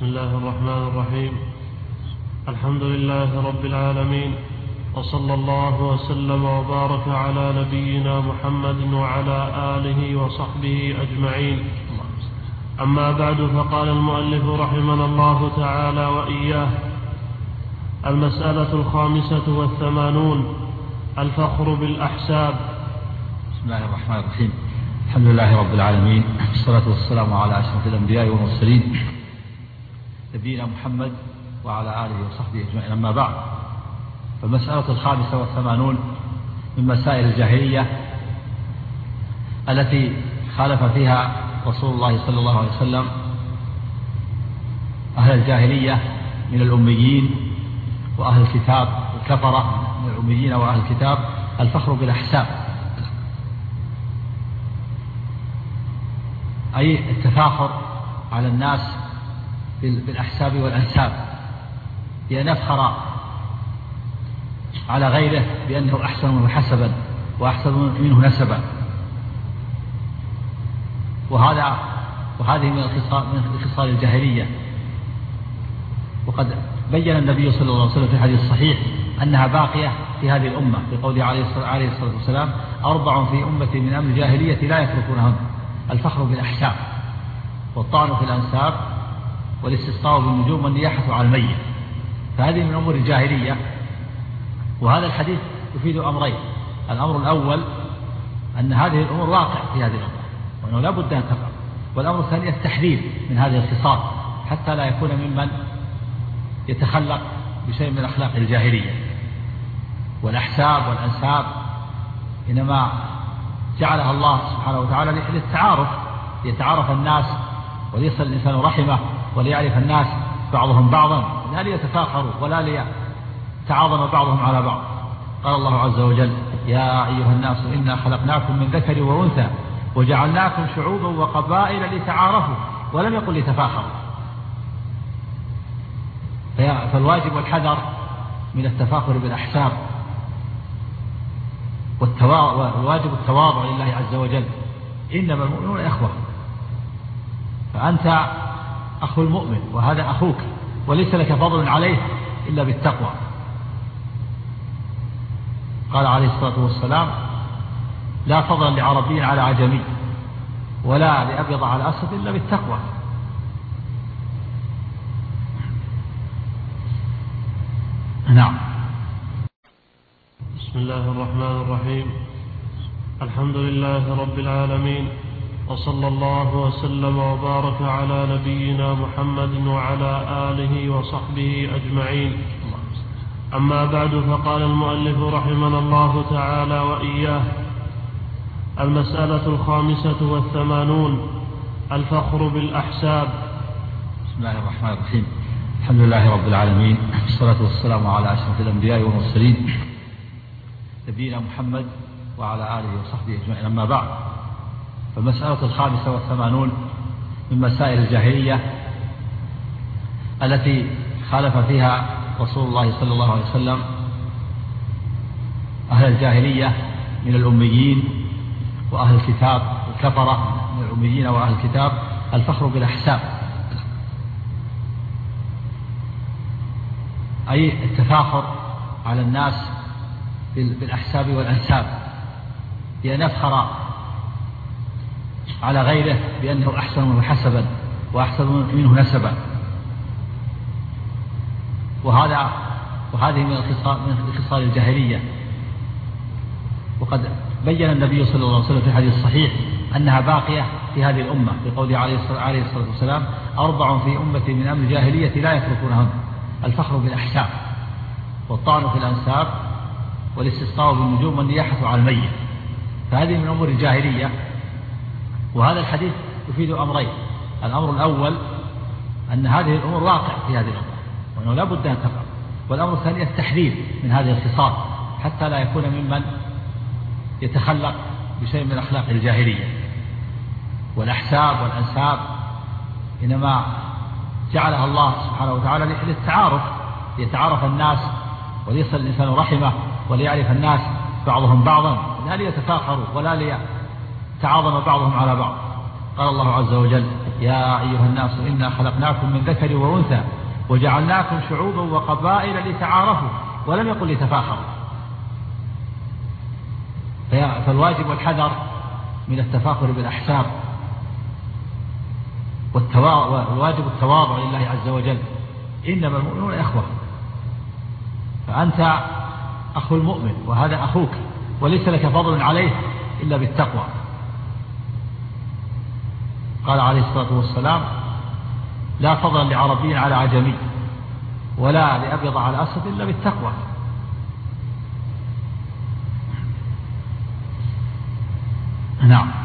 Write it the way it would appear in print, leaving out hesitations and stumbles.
بسم الله الرحمن الرحيم. الحمد لله رب العالمين، وصلى الله وسلم وبارك على نبينا محمد وعلى آله وصحبه أجمعين. أما بعد، فقال المؤلف رحمنا الله تعالى وإياه: المسألة 85، الفخر بالأحساب. بسم الله الرحمن الرحيم. الحمد لله رب العالمين، والصلاة والسلام على أشرف الأنبياء والمرسلين نبينا محمد وعلى آله وصحبه أجمعين. أما بعد، فالمسألة 85 من مسائل الجاهلية التي خالف فيها رسول الله صلى الله عليه وسلم أهل الجاهلية من الأميين وأهل الكتاب، الكفرة من الأميين وأهل الكتاب، الفخر بالأحساب، أي التفاخر على الناس بالأحساب والأنساب، بأن يفخر على غيره بأنه أحسن منه حسبا وأحسن منه نسبا. وهذه من خصال الجاهلية. وقد بين النبي صلى الله عليه وسلم في الحديث الصحيح أنها باقية في هذه الأمة، بقوله عليه الصلاة والسلام: 4 في أمتي من أمر الجاهلية لا يتركونهن: الفخر بالأحساب، والطعن في الأنساب، والاستسقاء بالنجوم، والنياحة على الميت. فهذه من أمور الجاهلية. وهذا الحديث يفيد أمرين: الأمر الأول أن هذه الأمور واقع في هذه الأمة وأنه لا بد أن تقع، والأمر الثاني التحذير من هذه الخصال حتى لا يكون ممن يتخلق بشيء من أخلاق الجاهلية. والأحساب والأنساب إنما جعلها الله سبحانه وتعالى للتعارف، ليتعارف الناس وليصل الإنسان رحمه وليعرف الناس بعضهم بعضا، لا ليتفاخروا ولا ليتعاظم بعضهم على بعض. قال الله عز وجل: يا أيها الناس إنا خلقناكم من ذكر وأنثى وجعلناكم شعوبا وقبائل لتعارفوا، ولم يقل لتفاخروا. فالواجب والحذر من التفاخر بالأحساب، والواجب التواضع لله عز وجل. إنما المؤمنون إخوة، فأنت أخو المؤمن وهذا أخوك، وليس لك فضل عليه إلا بالتقوى. قال عليه الصلاة والسلام: لا فضل لعربي على عجمي، ولا لأبيض على أسود إلا بالتقوى. نعم. بسم الله الرحمن الرحيم. الحمد لله رب العالمين، وصلى الله وسلم وبارك على نبينا محمد وعلى آله وصحبه أجمعين. أما بعد، فقال المؤلف رحمنا الله تعالى وإياه: المسألة 85، الفخر بالأحساب. بسم الله الرحمن الرحيم. الحمد لله رب العالمين، والصلاة والسلام على أشرف الأنبياء والمرسلين نبينا محمد وعلى آله وصحبه أجمعين. أما بعد، فالمسألة 85 من مسائل الجاهلية التي خالف فيها رسول الله صلى الله عليه وسلم أهل الجاهلية من الأميين وأهل الكتاب، الكفرة من الأميين وأهل الكتاب، الفخر بالأحساب، أي التفاخر على الناس بالأحساب والأنساب، بأن يفخر على غيره بأنه أحسن منه حسبا وأحسن منه نسبا. وهذه من خصال الجاهلية. وقد بين النبي صلى الله عليه وسلم في الحديث الصحيح أنها باقية في هذه الأمة، بقوله عليه الصلاة والسلام: 4 في أمتي من أمر الجاهلية لا يتركونهن: الفخر بالأحساب، والطعن في الأنساب، والاستسقاء بالنجوم، والنياحة على الميت. فهذه من أمور الجاهلية. وهذا الحديث يفيد أمرين: الأمر الأول أن هذه الأمور واقع في هذه الأمة وأنه لا بد أن تقع، والأمر الثاني التحذير من هذه الخصال حتى لا يكون ممن يتخلق بشيء من أخلاق الجاهلية. والأحساب والأنساب إنما جعلها الله سبحانه وتعالى للتعارف، ليتعارف الناس وليصل الإنسان رحمه وليعرف الناس بعضهم بعضا، لا ليتفاخروا ولا ليتعاظم بعضهم على بعض. قال الله عز وجل: يا أيها الناس إنا خلقناكم من ذكر وأنثى وجعلناكم شعوبا وقبائل لتعارفوا، ولم يقل لتفاخروا. فالواجب والحذر من التفاخر بالأحساب، والواجب التواضع لله عز وجل. إنما المؤمنون إخوة، فأنت أخو المؤمن وهذا أخوك، وليس لك فضل عليه إلا بالتقوى. قال عليه الصلاة والسلام: لا فضل لعربي على عجمي ولا لأبيض على أسود إلا بالتقوى. نعم.